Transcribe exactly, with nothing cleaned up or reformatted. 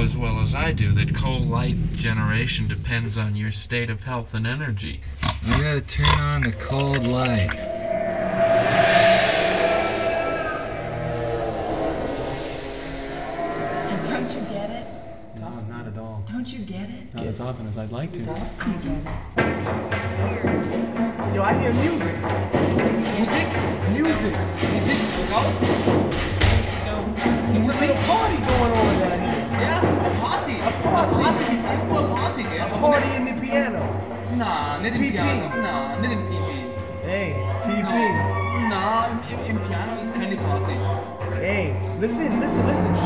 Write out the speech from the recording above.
as well as I do that coal light generation depends on your state of health and energy. I gotta turn on the cold light. Don't you get it? No, not at all. Don't you get it? Not as often as I'd like to. I get it. It's weird. Yo, I hear music. Music? Music. Music? Ghost? There's a little party going on down here. Yeah, a party. A party. Party is equal party, yeah. A party in the piano. Nah, nicht im P P. Piano. Nah, nicht im P P. Hey, P P. No. Nah, im, im Piano ist keine Party. Hey, listen, listen, listen.